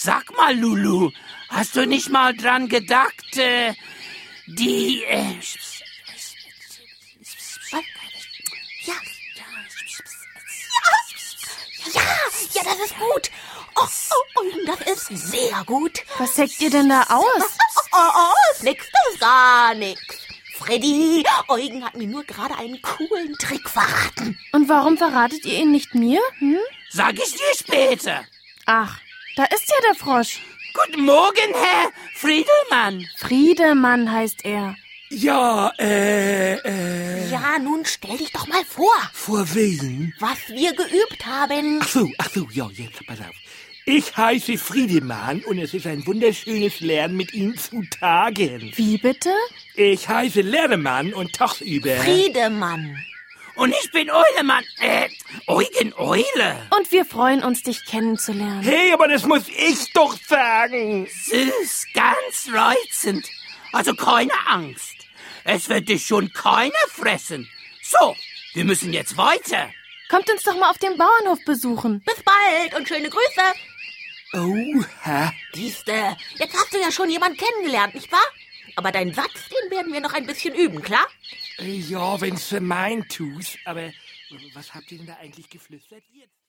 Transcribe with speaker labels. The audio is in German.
Speaker 1: Sag mal, Lulu, hast du nicht mal dran gedacht, die...
Speaker 2: Ja, das ist gut. Oh, das ist sehr gut.
Speaker 3: Was heckt ihr denn da aus?
Speaker 2: Ist nix, das ist gar nix. Freddy, Eugen hat mir nur gerade einen coolen Trick verraten.
Speaker 3: Und warum verratet ihr ihn nicht mir?
Speaker 1: Sag ich dir später.
Speaker 3: Ach, da ist ja der Frosch.
Speaker 1: Guten Morgen, Herr Friedelmann.
Speaker 3: Friedemann heißt er.
Speaker 4: Ja,
Speaker 2: Ja, nun stell dich doch mal vor,
Speaker 4: vor wen?
Speaker 2: was wir geübt haben.
Speaker 4: Ach so, ja, jetzt pass auf. Ich heiße Friedemann und es ist ein wunderschönes Lernen mit Ihnen zu tagen.
Speaker 3: Wie bitte?
Speaker 4: Ich heiße Lernemann und tagsüber...
Speaker 2: Friedemann.
Speaker 1: Und ich bin Eulemann, Eugen Eule.
Speaker 3: Und wir freuen uns, dich kennenzulernen.
Speaker 4: Hey, aber das muss ich doch sagen.
Speaker 1: Süß, ganz reizend. Also keine Angst. Es wird dich schon keiner fressen. So, wir müssen jetzt weiter.
Speaker 3: Kommt uns doch mal auf dem Bauernhof besuchen.
Speaker 2: Bis bald und schöne Grüße.
Speaker 4: Oha.
Speaker 2: Siehste, jetzt hast du ja schon jemanden kennengelernt, nicht wahr? Aber deinen Satz, den werden wir noch ein bisschen üben, klar?
Speaker 4: Ja, wenn's für mein tust. Aber was habt ihr denn da eigentlich geflüstert jetzt?